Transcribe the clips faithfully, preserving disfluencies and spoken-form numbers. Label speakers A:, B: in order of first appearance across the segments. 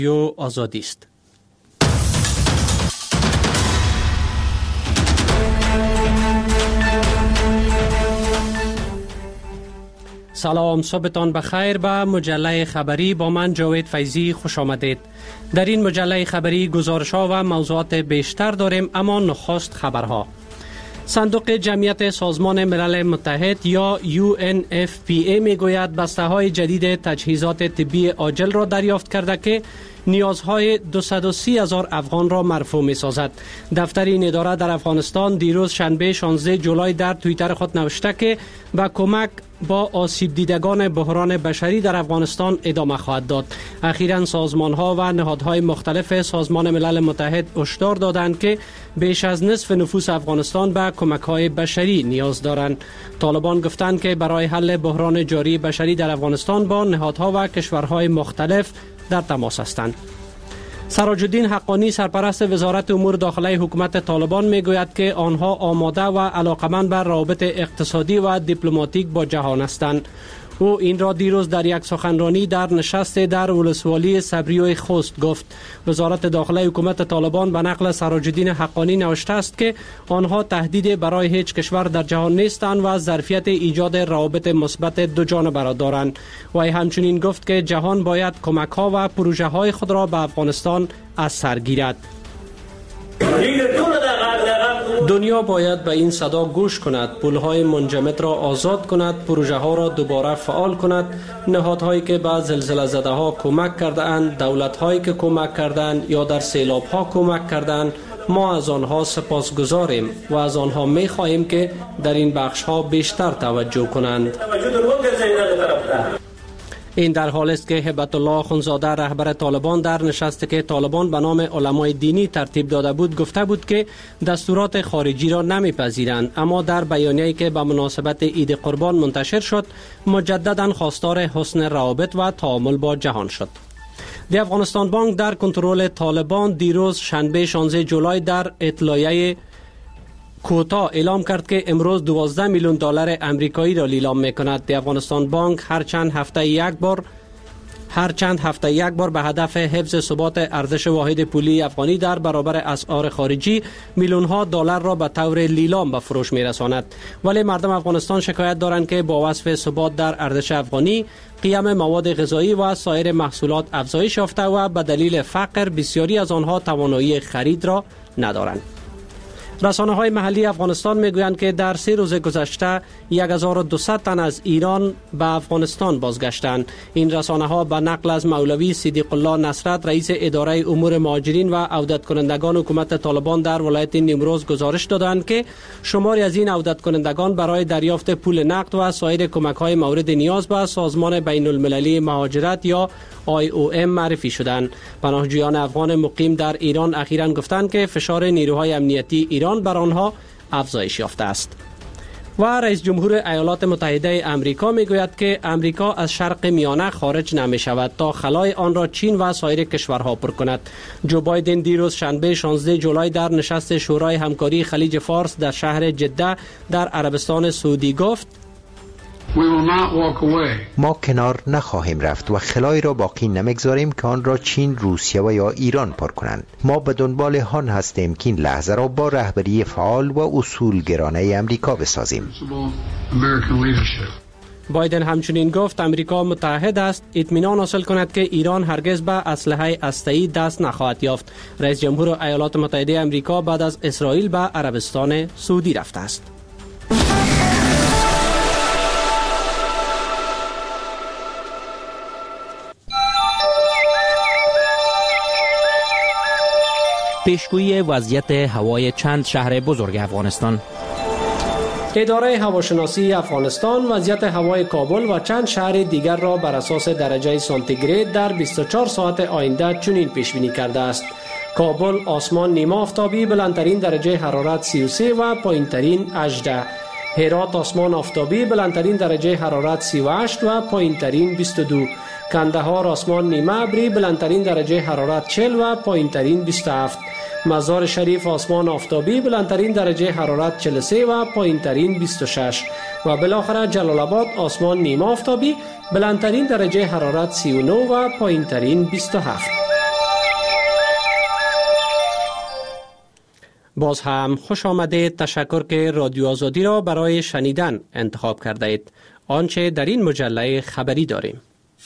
A: رادیو آزادی است. سلام، صبحتان بخیر. به مجله خبری با من جاوید فیضی خوش آمدید. در این مجله خبری گزارش‌ها و موضوعات بیشتر داریم، اما نخست خبرها. صندوق جمعیت سازمان ملل متحد یا یو ان اف پی ای میگوید بسته‌های جدید تجهیزات طبی عاجل را دریافت کرده که نیازهای دویست و سی هزار افغان را مرفوع می سازد. دفتر این اداره در افغانستان دیروز شنبه شانزده جولای در توییتر خود نوشته که با کمک با آسیب دیدگان بحران بشری در افغانستان ادامه خواهد داد. اخیراً سازمان ها و نهادهای مختلف سازمان ملل متحد هشدار دادند که بیش از نصف نفوس افغانستان به کمک های بشری نیاز دارند. طالبان گفتند که برای حل بحران جاری بشری در افغانستان با نهادها و کشورهای مختلف در تماس هستند. سراج الدین حقانی سرپرست وزارت امور داخلی حکومت طالبان میگوید که آنها آماده و علاقمند بر روابط اقتصادی و دیپلماتیک با جهان هستند. او این را دیروز در یک سخنرانی در نشست در ولسوالی صبریوی خوست گفت. وزارت داخلی حکومت طالبان به نقل سراج الدین حقانی نوشته است که آنها تهدید برای هیچ کشور در جهان نیستند و ظرفیت ایجاد روابط مثبت دو جانبه را دارند. وی همچنین گفت که جهان باید کمک ها و پروژه های خود را به افغانستان از سر گیرد. دنیا باید به این صدا گوش کند، پل‌های منجمد را آزاد کند، پروژه ها را دوباره فعال کند، نهادهایی که به زلزله زده ها کمک کرده اند، دولت هایی که کمک کردند یا در سیلاب ها کمک کردند، ما از آنها سپاسگزاریم و از آنها می خواهیم که در این بخش ها بیشتر توجه کنند. این در حال است که هبت الله اخوندزاده رهبر طالبان در نشستی که طالبان به نام علمای دینی ترتیب داده بود گفته بود که دستورات خارجی را نمیپذیرند، اما در بیانیه‌ای که به مناسبت عید قربان منتشر شد مجددا خواستار حسن روابط و تعامل با جهان شد. دی افغانستان بانک در کنترل طالبان دیروز شنبه شانزده جولای در اطلاعیه کوتاه اعلام کرد که امروز دوازده میلیون دلار امریکایی را لیلام میکند. دی افغانستان بانک هر چند هفته یک بار هر چند هفته یک بار به هدف حفظ ثبات ارزش واحد پولی افغانی در برابر اسعار خارجی میلیون ها دلار را به طور لیلام به فروش میرساند. ولی مردم افغانستان شکایت دارند که با وصف ثبات در ارزش افغانی قیمت مواد غذایی و سایر محصولات افزایش یافته و به دلیل فقر بسیاری از آنها توانایی خرید را ندارند. رسانه های محلی افغانستان میگویند که در سه روز گذشته هزار و دویست تن از ایران به افغانستان بازگشتند. این رسانه ها به نقل از مولوی صدیق الله نصرت رئیس اداره امور مهاجرین و عودت کنندگان حکومت طالبان در ولایت نیمروز گزارش دادند که شماری از این عودت کنندگان برای دریافت پول نقد و سایر کمک های مورد نیاز به سازمان بین المللی مهاجرت یا آی او ام معرفی شدند. پناهجویان افغان مقیم در ایران اخیراً گفتند که فشار نیروهای امنیتی ایران بر آنها افزایش یافته است. و رئیس جمهور ایالات متحده آمریکا میگوید که آمریکا از شرق میانه خارج نمی شود تا خلای آن را چین و سایر کشورها پر کند. جو بایدن دیروز شنبه شانزده جولای در نشست شورای همکاری خلیج فارس در شهر جده در عربستان سعودی گفت:
B: ما کنار نخواهیم رفت و خلای را باقی نمیگذاریم که آن را چین، روسیه و یا ایران پر کنند. ما به دنبال آن هستیم که این لحظه را با رهبری فعال و اصولگرانه امریکا بسازیم.
A: بایدن همچنین گفت امریکا متحد است اطمینان حاصل کند که ایران هرگز به اسلحه هسته‌ای دست نخواهد یافت. رئیس جمهور ایالات متحده آمریکا بعد از اسرائیل به عربستان سعودی رفته است.
C: پیشگویی وضعیت هوای چند شهر بزرگ افغانستان.
A: اداره هواشناسی افغانستان وضعیت هوای کابل و چند شهر دیگر را بر اساس درجه سانتیگراد در بیست و چهار ساعت آینده چنین پیش بینی کرده است: کابل آسمان نیمه آفتابی، بلندترین درجه حرارت سی و سه و پایینترین هجده. هرات آسمان آفتابی، بلندترین درجه حرارت سی و هشت و پایینترین بیست و دو. کندهار آسمان نیمه ابری، بلندترین درجه حرارت چهل و پایینترین بیست و هفت. مزار شریف آسمان آفتابی، بلندترین درجه حرارت چهل و سه و پایینترین بیست و شش. و بالاخره جلال آباد آسمان نیمه آفتابی، بلندترین درجه حرارت سی و نه و پایینترین بیست و هفت. باز هم خوش آمدید. تشکر که رادیو آزادی را برای شنیدن انتخاب کرده اید. آنچه در این مجله خبری داریم: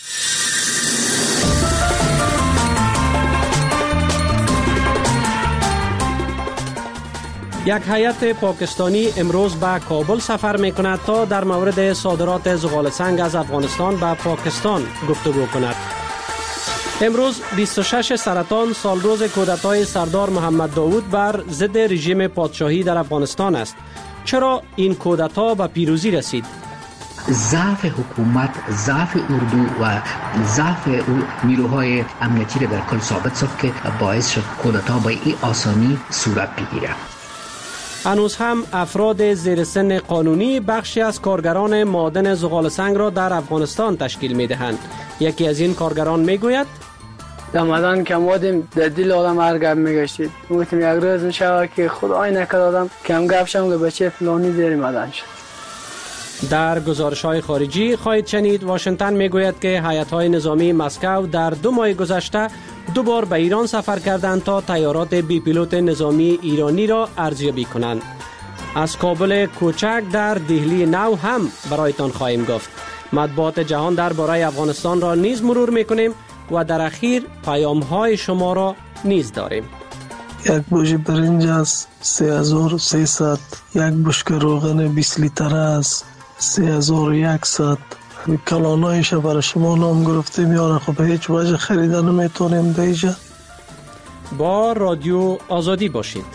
A: یک هیئت پاکستانی امروز به کابل سفر می کند تا در مورد صادرات زغال سنگ از افغانستان به پاکستان گفتگو کند. امروز بیست و شش سرطان سالروز کودتای سردار محمد داود بر ضد رژیم پادشاهی در افغانستان است. چرا این کودتا به پیروزی رسید؟
D: ضعف حکومت، ضعف اردو و ضعف نیروهای امنیتی را در کل ثابت ساخت که باعث شد کودتا با این آسانی صورت بگیره.
A: هنوز هم افراد زیر سن قانونی بخشی از کارگران معادن زغال سنگ را در افغانستان تشکیل می دهند. یکی از این کارگران می گوید:
E: رمضان که آمدیم در دل آدم هر گپ می گشتید. گفتیم یک روز می شود که خدای نکرد آدم کم گپ شم که بچه فلانی زیر معدن شد.
A: در گزارش‌های خارجی خواهید شنید واشنگتن میگوید که هیئت‌های نظامی مسکو در دو ماه گذشته دو بار به ایران سفر کردند تا تیارات بی پیلوت نظامی ایرانی را ارزیابی کنند. از کابل کوچک در دهلی نو هم برایتان خواهیم گفت. مطبوعات جهان درباره افغانستان را نیز مرور می‌کنیم و در اخیر پیام‌های شما را نیز داریم.
F: یک بوژ برنج است سه هزار و سیصد، یک بشکه روغن بیست لیتر است سه هزار و صد. کلانایش برای شما نام گرفتیم یاره، خب به هیچ وجه خریده نمیتونیم دیجا.
A: با رادیو آزادی باشید.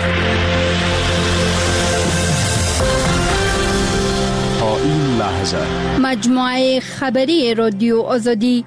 G: تا این لحظه
H: مجموعه خبری رادیو آزادی.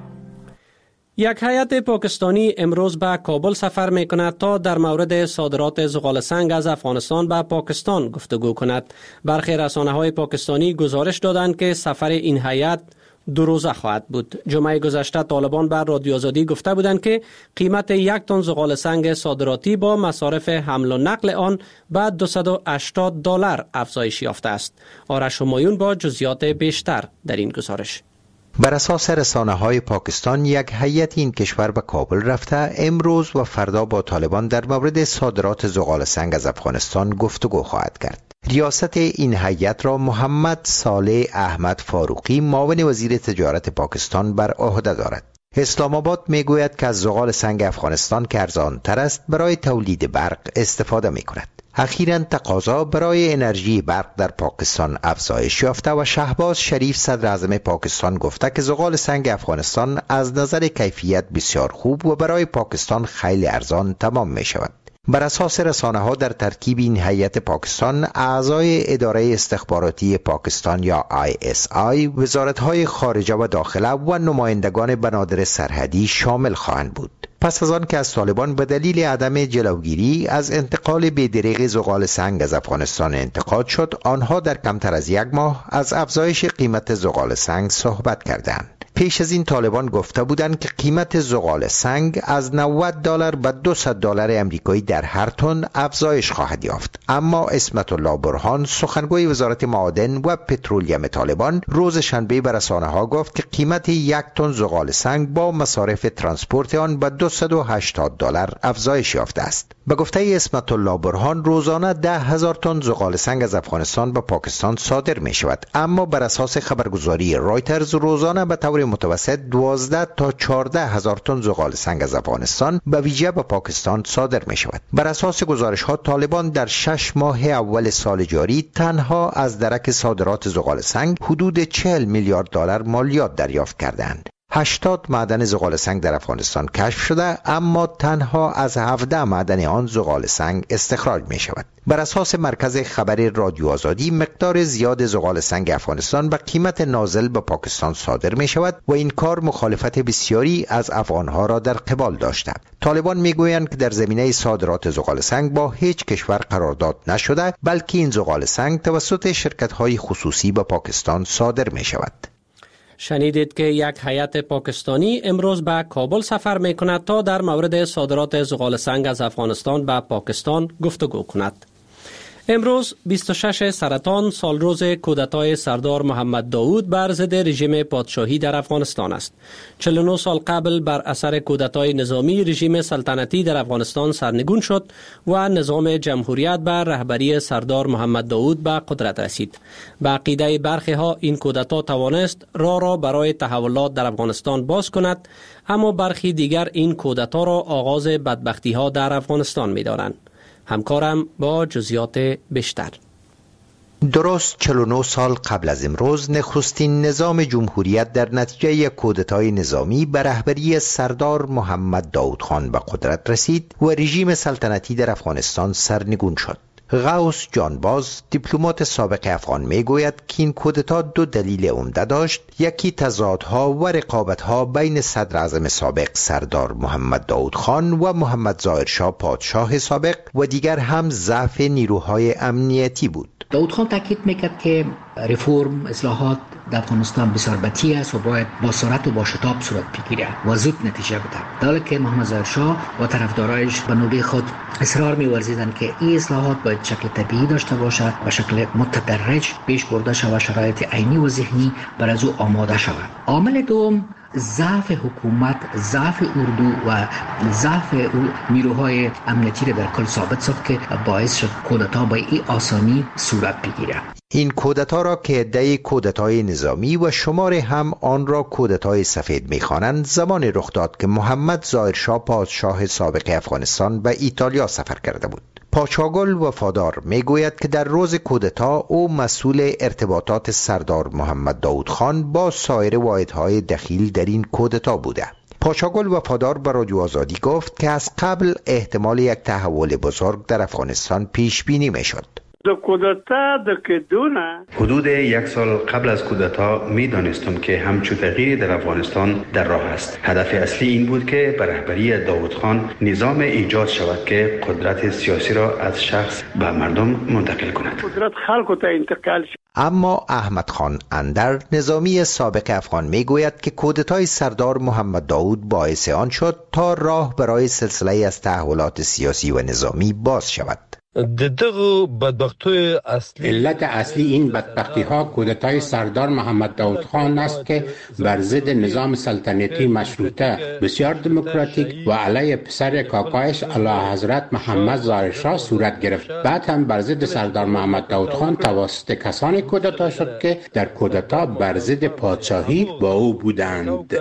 A: یک هیئت پاکستانی امروز به کابل سفر می کند تا در مورد صادرات زغال سنگ از افغانستان به پاکستان گفتگو کند. برخی رسانه‌های پاکستانی گزارش دادند که سفر این هیئت دو روزه خواهد بود. جمعه گذشته طالبان بر رادیو آزادی گفته بودند که قیمت یک تن زغال سنگ صادراتی با مصارف حمل و نقل آن به دویست و هشتاد دلار افزایش یافته است. آرش همایون با جزئیات بیشتر در این گزارش.
B: بر اساس رسانه‌های پاکستان یک هیئت این کشور به کابل رفته امروز و فردا با طالبان در مورد صادرات زغال سنگ از افغانستان گفتگو خواهد کرد. ریاست این هیئت را محمد صالح احمد فاروقی معاون وزیر تجارت پاکستان بر عهده دارد. اسلام آباد میگوید که از زغال سنگ افغانستان که ارزان‌تر است برای تولید برق استفاده می‌کند. اخیراً تقاضا برای انرژی برق در پاکستان افزایش یافته و شهباز شریف صدر اعظم پاکستان گفته که زغال سنگ افغانستان از نظر کیفیت بسیار خوب و برای پاکستان خیلی ارزان تمام می شود. بر اساس رسانه‌ها در ترکیب این هیئت پاکستان اعضای اداره استخباراتی پاکستان یا آی اس آی، وزارت‌های خارجه و داخله و نمایندگان بنادر سرحدی شامل خواهند بود. پس از آن که از طالبان به دلیل عدم جلوگیری از انتقال بی‌دریغ زغال سنگ از افغانستان انتقاد شد، آنها در کمتر از یک ماه از افزایش قیمت زغال سنگ صحبت کردند. پیش از این طالبان گفته بودند که قیمت زغال سنگ از نود دلار به دویست دلار امریکایی در هر تن افزایش خواهد یافت. اما اسمت الله برهان، سخنگوی وزارت معادن و پترولیم طالبان، روز شنبه به رسانه‌ها گفت که قیمت یک تن زغال سنگ با مصارف ترانسپورت آن به دویست و هشتاد دلار افزایش یافته است. به گفته اسمت الله برهان، روزانه ده هزار تن زغال سنگ از افغانستان به پاکستان صادر می شود، اما بر اساس خبرگزاری رایترز روزانه به طور متوسط دوازده تا چهارده هزار تن زغال سنگ از افغانستان به ویژه به پاکستان صادر می شود. بر اساس گزارش ها طالبان در شش ماه اول سال جاری تنها از درک صادرات زغال سنگ حدود چهل میلیارد دلار مالیات دریافت کردند. هشتاد معدن زغال سنگ در افغانستان کشف شده، اما تنها از هفده معدن آن زغال سنگ استخراج می شود. بر اساس مرکز خبر رادیو آزادی، مقدار زیاد زغال سنگ افغانستان به قیمت نازل به پاکستان صادر می شود و این کار مخالفت بسیاری از افغانها را در قبال داشته. طالبان می گویند که در زمینه صادرات زغال سنگ با هیچ کشور قرارداد نشده، بلکه این زغال سنگ توسط شرکت‌های خصوصی به پاکستان صادر می شود.
A: شنیدید که یک هیئت پاکستانی امروز به کابل سفر می کند تا در مورد صادرات زغال سنگ از افغانستان به پاکستان گفتگو کند. امروز بیست و شش سرطان سال روز کودتای سردار محمد داود بر ضد رژیم پادشاهی در افغانستان است. چهل و نه سال قبل بر اثر کودتای نظامی رژیم سلطنتی در افغانستان سرنگون شد و نظام جمهوریت بر رهبری سردار محمد داود به قدرت رسید. به عقیده برخی ها این کودتا توانست راه را برای تحولات در افغانستان باز کند، اما برخی دیگر این کودتا را آغاز بدبختی ها در افغانستان می دانند. همکارم با جزئیات بیشتر.
B: درست چهل و نه سال قبل از امروز نخستین نظام جمهوریت در نتیجه یک کودتای نظامی به رهبری سردار محمد داود خان به قدرت رسید و رژیم سلطنتی در افغانستان سرنگون شد. غوث جانباز دیپلمات سابق افغان میگوید که این کودتا دو دلیل عمده داشت، یکی تضادها و رقابتها بین صدر اعظم سابق سردار محمد داود خان و محمد ظاهر شاه پادشاه سابق و دیگر هم ضعف نیروهای امنیتی بود.
D: داود خان تاکید میکرد که رفرم اصلاحات در افغانستان بسیار بطیء است و باید با سرعت و با شتاب صورت بگیرد و زود نتیجه بده. در حالی که محمد ظاهر شاه و طرفدارایش به نوبه خود اصرار می‌ورزیدند که این اصلاحات باید شکل طبیعی داشته باشد و شکل متدرج پیش برده شود و شرایط عینی و ذهنی بر از او آماده شود. عامل دوم ضعف حکومت، ضعف اردو و ضعف نیروهای امنیتی را در کل ثابت ساخت که باعث شد کودتا با این آسانی صورت بگیرد.
B: این کودتا را که عده‌ای کودتای نظامی و شمار هم آن را کودتای سفید می‌خوانند زمان رخ داد که محمد ظاهر شاه پادشاه سابق افغانستان به ایتالیا سفر کرده بود. پاچاگل وفادار میگوید که در روز کودتا او مسئول ارتباطات سردار محمد داود خان با سایر واحدهای دخیل در این کودتا بوده. پاچاگل وفادار به رادیو آزادی گفت که از قبل احتمال یک تحول بزرگ در افغانستان پیش بینی میشد.
I: حدود یک سال قبل از کودتا می دانستم که همچون تغییری در افغانستان در راه است. هدف اصلی این بود که به رهبری داود خان نظام ایجاد شود که قدرت سیاسی را از شخص به مردم منتقل کند. قدرت خلق تا انتقال شد.
B: اما احمد خان اندر نظامی سابق افغان میگوید که کودتای سردار محمد داود باعث آن شد تا راه برای سلسله از تحولات سیاسی و نظامی باز شود.
J: علت اصلی این بدبختی ها کودتای سردار محمد داود خان است که بر ضد نظام سلطنتی مشروطه بسیار دموکراتیک و علیه پسر کاکایش اعلی حضرت محمد ظاهر شاه صورت گرفت. بعد هم بر ضد سردار محمد داود خان توسط کسانی کودتا شد که در کودتا بر ضد پادشاهی با او بودند.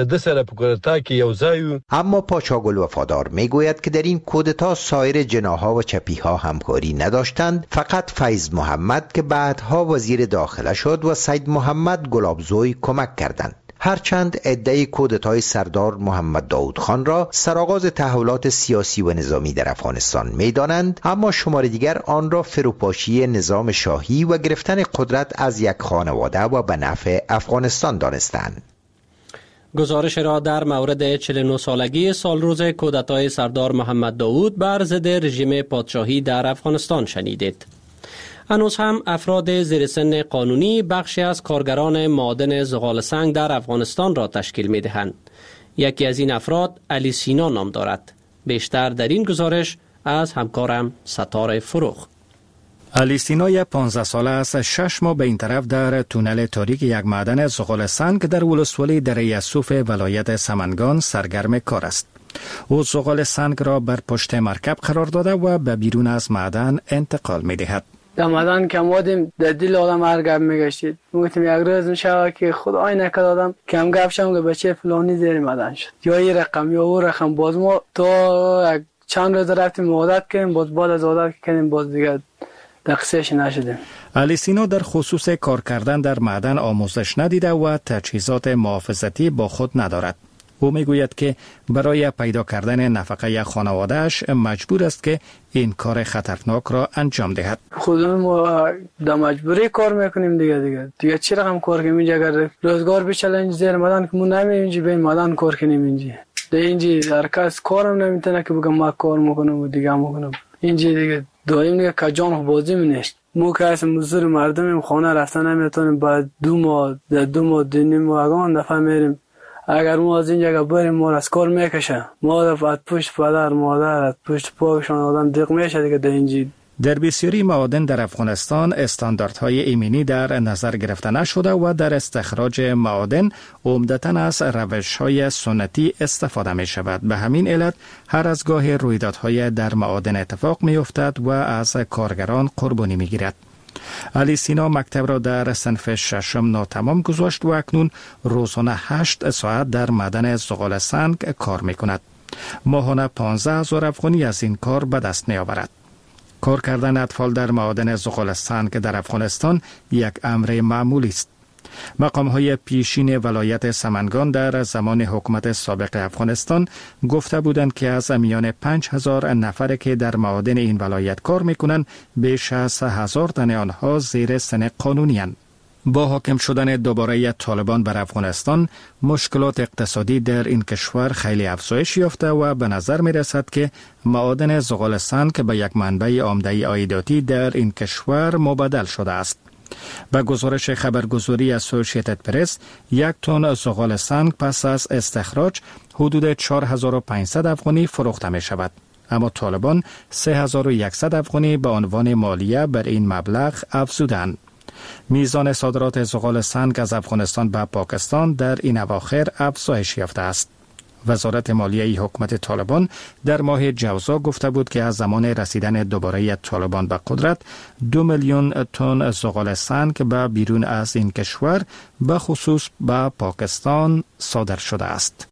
B: اما پاچاگل وفادار میگوید که در این کودتا سایر جناح‌ها و چپی‌ها همکاری نداشتند، فقط فیض محمد که بعدها وزیر داخله شد و سید محمد گلابزوی کمک کردند. هرچند عده کودتای سردار محمد داود خان را سرآغاز تحولات سیاسی و نظامی در افغانستان می‌دانند، اما شمار دیگر آن را فروپاشی نظام شاهی و گرفتن قدرت از یک خانواده و به نفع افغانستان دانستند.
A: گزارش را در مورد چهل و نه سالگی سال روز کودتای سردار محمد داود بر ضد رژیم پادشاهی در افغانستان شنیدید. هنوز هم افراد زیر سن قانونی بخشی از کارگران معادن زغال سنگ در افغانستان را تشکیل می دهند. یکی از این افراد علی سینا نام دارد. بیشتر در این گزارش از همکارم ستاره فروغ.
K: علی سینا پانزده ساله است. شش ماه به این طرف در تونل تاریک یک معدن زغال سنگ در ولسوالی دره یسوف ولایت سمنگان سرگرم کار است. او زغال سنگ را بر پشت مرکب قرار داده و به بیرون از معدن انتقال می دهد.
E: در معدن که آمدیم در دل آدم هر گپ میگشتید. میگفتیم یک روز میشه که خدای نکرد آدم کم گپ شم که بچه فلانی زیر معدن شد، یا این رقم یا اون رقم. باز ما تا یک چند روز رفتیم عادت کردیم، باز بعد از عادت کردیم باز دیگه دقیقش نشدیم.
K: علی سینا در خصوص کار کردن در معدن آموزش ندیده و تجهیزات محافظتی با خود ندارد. او میگوید که برای پیدا کردن نفقه خانواده‌اش مجبور است که این کار خطرناک را انجام دهد.
E: خودمون ما در مجبوری کار میکنیم دیگه دیگه دیگه چی رقم کار کنیم اینجا؟ اگر روزگار بچله اینجا زیر معدن که ما نمی‌ریم اینجا به معدن کار کنیم اینجا ده اینجا هر کس کارم نمیتونه که بگم ما کار میکنم و دیگه میکنم اینجا دیگه دائم دیگه کجان بازی منشت. مو که از مزدور مردمیم خانه رفتن نمیتونیم، بعد دو ماه در دو ماه دنیم و اگان دفعه میریم. اگر ما از اینجا بریم ما از کار میکشه، ما از پشت پدر مادر از پشت پاکشان آدم دیق میشه دیگه در اینجا
K: در بسیاری معادن در افغانستان استانداردهای ایمنی در نظر گرفته نشده و در استخراج معادن عمدتاً از روش‌های سنتی استفاده می شود. به همین علت هر از گاه رویدادهای در معادن اتفاق می افتد و از کارگران قربانی می گیرد. علی سینا مکتب را در صنف ششم ناتمام گذاشت و اکنون روزانه هشت ساعت در معدن زغال سنگ کار می کند. ماهانه پانزده هزار افغانی از این کار به دست می آورد. کار کردن اطفال در معادن زغال سنگ در افغانستان یک امر معمولی است. مقام‌های پیشین ولایت سمنگان در زمان حکومت سابق افغانستان گفته بودند که از میان پنج هزار نفر که در معادن این ولایت کار می‌کنند، بیش از هزار تن آنها زیر سن قانونی اند. با حاکم شدن دوباره طالبان بر افغانستان، مشکلات اقتصادی در این کشور خیلی افزایش یافته و به نظر می رسد که معادن زغال سنگ به یک منبع عمده عایداتی در این کشور مبدل شده است. به گزارش خبرگزاری اسوسییتد پرس، یک تن زغال سنگ پس از استخراج حدود چهار هزار و پانصد افغانی فروخته می شود. اما طالبان سه هزار و صد افغانی به عنوان مالیه بر این مبلغ افزودند. میزان صادرات زغال سنگ از افغانستان به پاکستان در این اواخر افزایش یافته است. وزارت مالیه حکومت طالبان در ماه جوزا گفته بود که از زمان رسیدن دوباره طالبان به قدرت دو میلیون تن زغال سنگ به بیرون از این کشور به خصوص به پاکستان صادر شده است.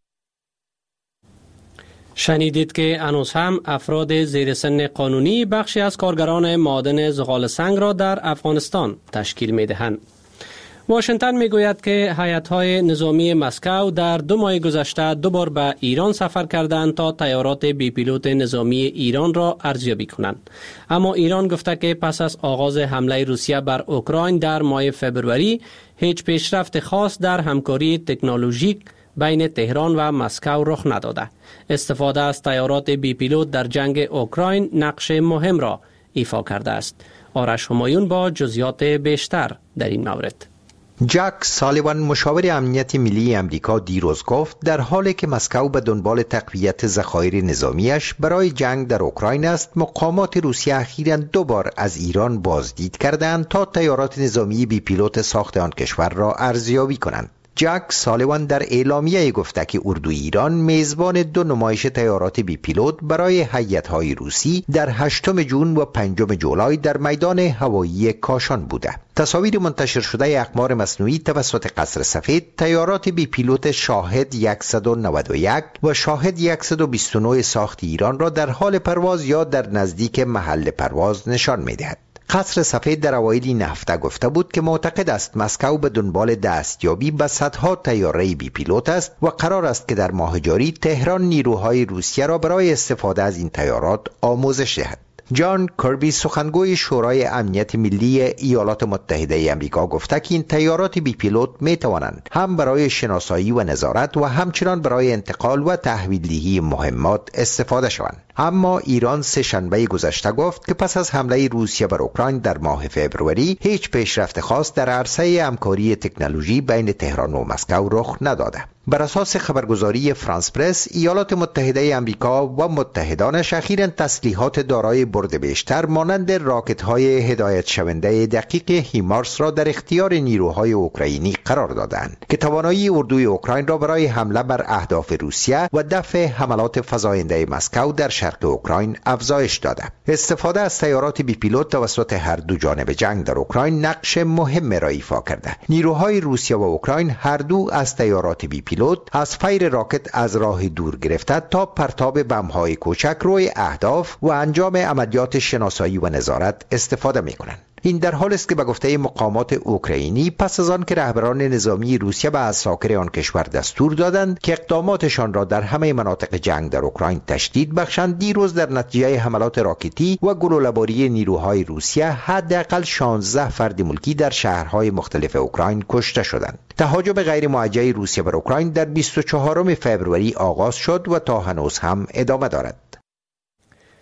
A: شنیدید که هنوز هم افراد زیر سن قانونی بخشی از کارگران معادن زغال سنگ را در افغانستان تشکیل می دهند. واشنگتن می گوید که هیئت‌های نظامی مسکو در دو ماه گذشته دو بار به ایران سفر کردند تا تیارات بی پیلوت نظامی ایران را ارزیابی کنند. اما ایران گفته که پس از آغاز حمله روسیه بر اوکراین در ماه فبروری هیچ پیشرفت خاص در همکاری تکنولوژیک بین تهران و مسکو رخ نداده. استفاده از تیارات بی پیلوت در جنگ اوکراین نقش مهم را ایفا کرده است. آرش همایون با جزئیات بیشتر در این مورد.
B: جک سالیوان مشاور امنیت ملی امریکا دیروز گفت در حالی که مسکو به دنبال تقویت ذخایر نظامیش برای جنگ در اوکراین است، مقامات روسیه اخیراً دو بار از ایران بازدید کردند تا تیارات نظامی بی پیلوت ساخت آن کشور را ارزیابی کنند. جک سالیوان در اعلامیه گفته که اردوی ایران میزبان دو نمایش تیارات بی پیلوت برای هیئت‌های روسی در هشتم ژوئن و پنجم جولای در میدان هوایی کاشان بوده. تصاویر منتشر شده اقمار مصنوعی توسط قصر سفید تیارات بی پیلوت شاهد صد و نود و یک و شاهد صد و بیست و نه ساخت ایران را در حال پرواز یا در نزدیک محل پرواز نشان می‌دهد. قصر سفید در اوایل این هفته گفته بود که معتقد است مسکو به دنبال دستیابی به صدها طیاره بی پیلوت است و قرار است که در ماه جاری تهران نیروهای روسیه را برای استفاده از این طیارات آموزش دهد. جان کربی سخنگوی شورای امنیت ملی ایالات متحده آمریکا گفته که این طیارات بی پیلوت می توانند هم برای شناسایی و نظارت و همچنان برای انتقال و تحویلدهی مهمات استفاده شوند. اما ایران سه شنبه گذشته گفت که پس از حمله روسیه بر اوکراین در ماه فوریه هیچ پیشرفت خاص در عرصه همکاری تکنولوژی بین تهران و مسکو رخ نداده. بر اساس خبرگزاری فرانس پرس، ایالات متحده آمریکا و متحدانش اخیراً تسلیحات دارای برد بیشتر مانند راکت‌های هدایت شونده دقیق هیمارس را در اختیار نیروهای اوکراینی قرار دادند که توانایی اردوی اوکراین را برای حمله بر اهداف روسیه و دفع حملات فزاینده مسکو در شرق اوکراین افزایش داده. استفاده از طیارات بی پیلوت توسط هر دو جانب جنگ در اوکراین نقش مهم را ایفا کرده. نیروهای روسیه و اوکراین هر دو از طیارات بی پیلوت از فیر راکت از راه دور گرفته تا پرتاب بم‌های کوچک روی اهداف و انجام عملیات شناسایی و نظارت استفاده می‌کنند. این در حالی است که به گفته مقامات اوکراینی پس از آن که رهبران نظامی روسیه به عساکر آن کشور دستور دادند که اقداماتشان را در همه مناطق جنگ در اوکراین تشدید بخشند، دیروز در نتیجه حملات راکتی و گلوله‌باری نیروهای روسیه حداقل شانزده فرد ملکی در شهرهای مختلف اوکراین کشته شدند. تهاجم غیر موجه روسیه بر اوکراین در بیست و چهارم فوریه آغاز شد و تا هنوز هم ادامه دارد.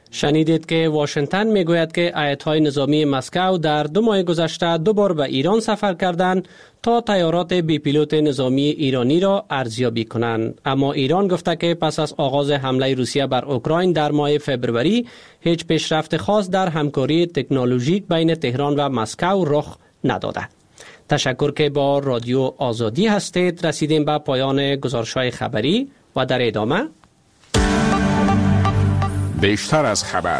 A: شنیدید که واشنگتن میگوید که ایت‌های نظامی مسکو در دو ماه گذشته دو بار به ایران سفر کردند تا طیارات بی پیلوت نظامی ایرانی را ارزیابی کنند. اما ایران گفته که پس از آغاز حمله روسیه بر اوکراین در ماه فوریه هیچ پیشرفت خاص در همکاری تکنولوژیک بین تهران و مسکو رخ نداده. تشکر که با رادیو آزادی هستید. رسیدیم به پایان گزارش‌های خبری و در ادامه
G: بیشتر از خبر.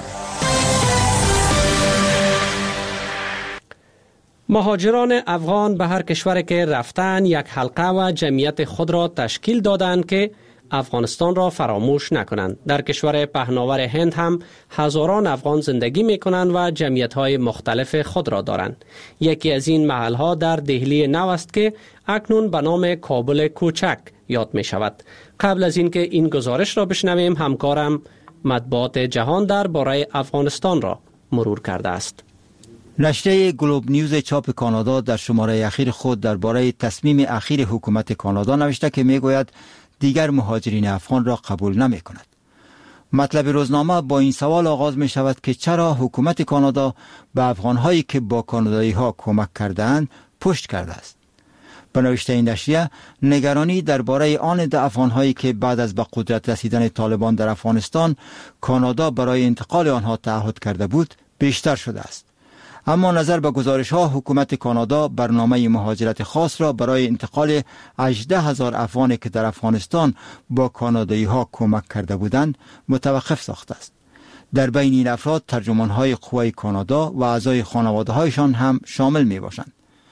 A: مهاجران افغان به هر کشور که رفتن یک حلقه و جمعیت خود را تشکیل دادند که افغانستان را فراموش نکنند. در کشور پهناور هند هم هزاران افغان زندگی می کنند و جمعیت های مختلف خود را دارند. یکی از این محل ها در دهلی نو است که اکنون به نام کابل کوچک یاد می شود. قبل از اینکه این گزارش را بشنویم، همکارم مطبوعات جهان در باره افغانستان را مرور کرده است.
L: نشریه گلوب نیوز چاپ کانادا در شماره اخیر خود درباره تصمیم اخیر حکومت کانادا نوشته که میگوید دیگر مهاجرین افغان را قبول نمی کند. مطلب روزنامه با این سوال آغاز می شود که چرا حکومت کانادا به افغانهایی که با کانادایی ها کمک کردند پشت کرده است. به نوشته این نشریه، نگرانی درباره آن ده افغانهایی که بعد از به قدرت رسیدن طالبان در افغانستان کانادا برای انتقال آنها تعهد کرده بود بیشتر شده است. اما نظر به گزارش ها، حکومت کانادا برنامه مهاجرت خاص را برای انتقال هجده هزار افغانی که در افغانستان با کانادایی ها کمک کرده بودند متوقف ساخته است. در بین این افراد ترجمان های قوای کانادا و اعضای خانواده هایشان هم شامل می باشند.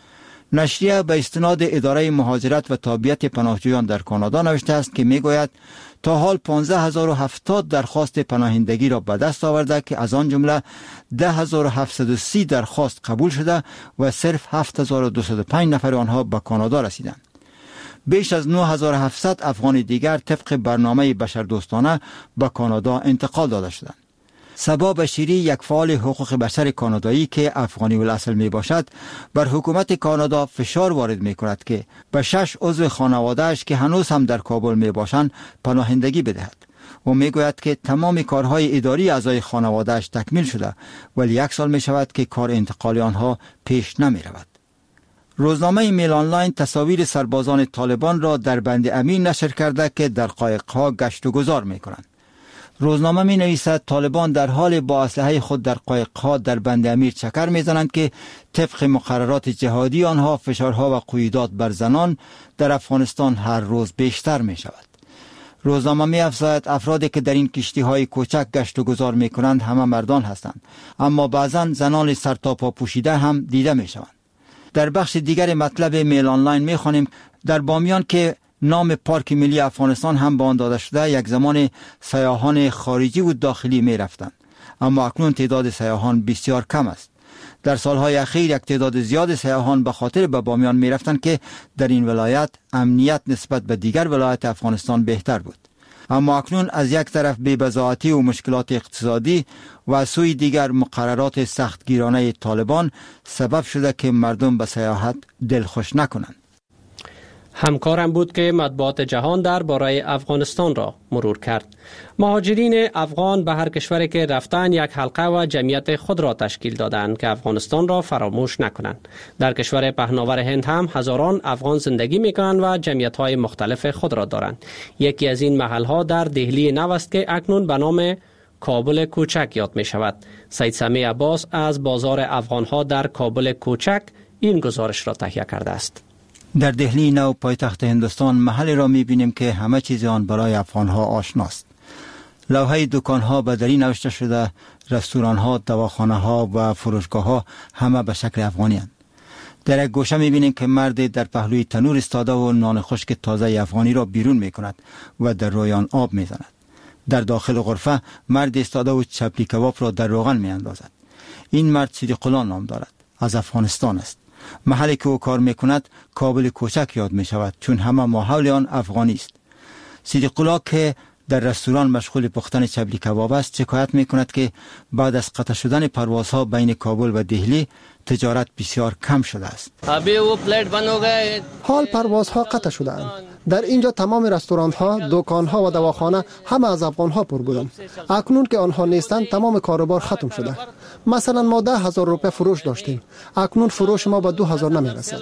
L: نشریه به استناد اداره مهاجرت و تابعیت پناهجویان در کانادا نوشته است که میگوید تا حال پانزده هزار و هفتاد درخواست پناهندگی را به دست آورده که از آن جمله ده هزار و هفتصد و سی درخواست قبول شده و صرف هفت هزار و دویست و پنج نفر آنها به کانادا رسیدند. بیش از نه هزار و هفتصد افغان دیگر طبق برنامه بشردوستانه به کانادا انتقال داده شدند. صبا بشیری، یک فعال حقوق بشر کانادایی که افغانی الاصل می باشد، بر حکومت کانادا فشار وارد می کند که به شش عضو خانواده‌اش که هنوز هم در کابل می باشند پناهندگی بدهد و می گوید که تمام کارهای اداری اعضای خانواده‌اش تکمیل شده ولی یک سال می شود که کار انتقال آنها پیش نمی رود. روزنامه میل آنلاین تصاویر سربازان طالبان را در بند امین نشر کرده که در قایق‌ها گشت و گذار می کنند. روزنامه می نویسد طالبان در حال با اسلحه خود در قایق‌ها در بند امیر چکر می زنند که طبق مقررات جهادی آنها فشارها و قیودات بر زنان در افغانستان هر روز بیشتر می شود. روزنامه می افزاید افرادی که در این کشتی های کوچک گشت و گذار می کنند همه مردان هستند، اما بعضا زنان سر تا پا پوشیده هم دیده می شوند. در بخش دیگر مطلب میل آنلاین می خوانیم در بامیان که نام پارک ملی افغانستان هم به آن داده شده، یک زمان سیاحان خارجی و داخلی می رفتند، اما اکنون تعداد سیاحان بسیار کم است. در سالهای اخیر یک تعداد زیاد سیاحان به خاطر به بامیان می رفتند که در این ولایت امنیت نسبت به دیگر ولایت افغانستان بهتر بود. اما اکنون از یک طرف بی‌بضاعتی و مشکلات اقتصادی و از سوی دیگر مقررات سختگیرانه طالبان سبب شده که مردم به سیاحت دلخوش نکنند.
A: همکارم بود که مطبوعات جهان در باره افغانستان را مرور کرد. مهاجرین افغان به هر کشوری که رفتن یک حلقه و جمعیت خود را تشکیل دادند که افغانستان را فراموش نکنند. در کشور پهناور هند هم هزاران افغان زندگی میکنند و جمعیت های مختلف خود را دارند. یکی از این محل ها در دهلی نو است که اکنون به نام کابل کوچک یاد می شود. سید سمی عباس از بازار افغان ها در کابل کوچک این گزارش را تهیه کرده است.
L: در دهلی نو پایتخت هندوستان محلی را می بینیم که همه چیز آن برای افغانها آشناست. لوحه دکان ها به دری نوشته شده، رستوران ها، دواخانه ها و فروشگاه ها همه به شکل افغانی هستند. در یک گوشه می بینیم که مرد در پهلوی تنور ایستاده و نان خشک تازه افغانی را بیرون می کند و در روی آن آب می زند. در داخل غرفه مرد ایستاده و چپلی کباب را در روغن می اندازد. این مرد صدیق الله نام دارد، از افغانستان است. محلی که او کار میکند کابل کوچک یاد می شود چون همه ماحول آن افغانی است. صدیق الله که در رستوران مشغول پختن چبلی کباب است شکایت می کند که بعد از قطع شدن پروازها بین کابل و دهلی تجارت بسیار کم شده است.
M: حال پروازها قطع شدند. در اینجا تمام رستوران‌ها، دکان‌ها و دواخانه همه از افغان‌ها پر بودند. اکنون که آنها نیستند تمام کاروبار ختم شده. مثلا ما ده هزار روپیه فروش داشتیم. اکنون فروش ما به دو هزار نمی‌رسد.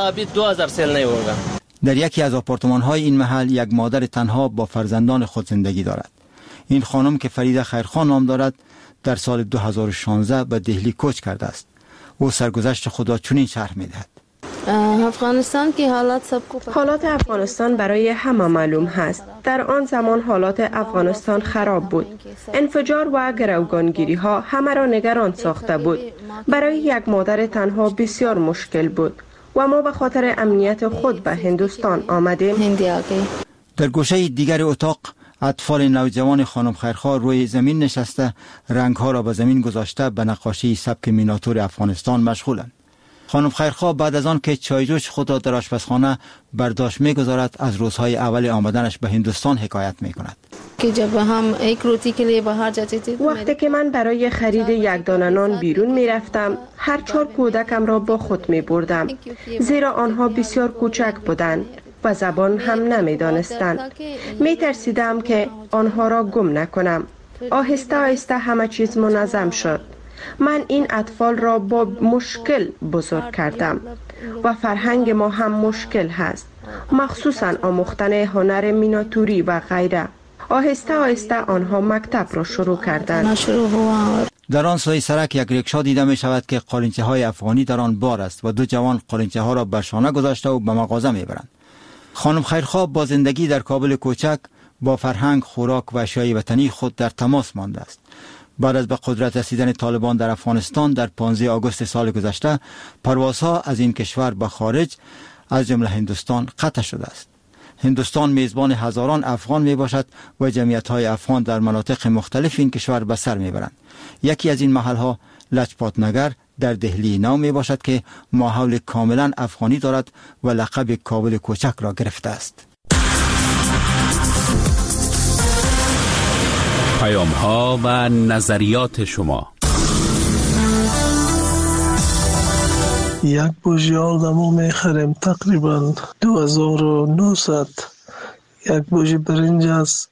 L: در یکی از آپارتمان‌های این محل یک مادر تنها با فرزندان خود زندگی دارد. این خانم که فریده خیرخان نام دارد در سال دو هزار و شانزده به دهلی کوچ کرده است. او سرگذشت خود را چنین شرح می‌دهد.
N: افغانستان که حالات سب حالات افغانستان برای همه معلوم هست. در آن زمان حالات افغانستان خراب بود. انفجار و گروگانگیری ها همه را نگران ساخته بود. برای یک مادر تنها بسیار مشکل بود و ما به خاطر امنیت خود به هندوستان آمدیم.
L: در گوشه دیگر اتاق اطفال نوجوان خانم خیرخواه روی زمین نشسته رنگها را به زمین گذاشته به نقاشی سبک میناتور افغانستان مشغولند. خانم خیرخواه بعد از آن که چایجوش خود را در آشپزخانه برداشت می‌گذارد از روزهای اول آمدنش به هندوستان حکایت می‌کند.
N: وقتی که من برای خرید یک دانه نان بیرون می‌رفتم هر چهار کودکم را با خود می‌بردم زیرا آنها بسیار کوچک بودند و زبان هم نمی‌دانستند. می‌ترسیدم که آنها را گم نکنم. آهسته آهسته همه چیز منظم شد. من این اطفال را با مشکل بزرگ کردم و فرهنگ ما هم مشکل هست، مخصوصا آموختن هنر میناتوری و غیره. آهسته آهسته آنها مکتب را شروع کردند.
L: در آن سوی سرک یک ریکشا دیده می شود که قالنچه های افغانی در آن بار است و دو جوان قالنچه ها را بر شانه گذاشته و به مغازه می برند. خانم خیرخواه با زندگی در کابل کوچک با فرهنگ، خوراک و اشیای وطنی خود در تماس مانده است. بعد از به قدرت رسیدن طالبان در افغانستان در پانزده آگوست سال گذشته پروازها از این کشور به خارج از جمله هندوستان قطع شده است. هندوستان میزبان هزاران افغان می باشد و جمعیت‌های افغان در مناطق مختلف این کشور به سر می برند. یکی از این محل‌ها لجپات نگر در دهلی نو می باشد که ماحول کاملا افغانی دارد و لقب کابل کوچک را گرفته است.
G: پیام ها و نظریات شما.
F: یک بوژیال دمو میخریم تقریبا دو هزار و نهصد. یک بوژی برنج است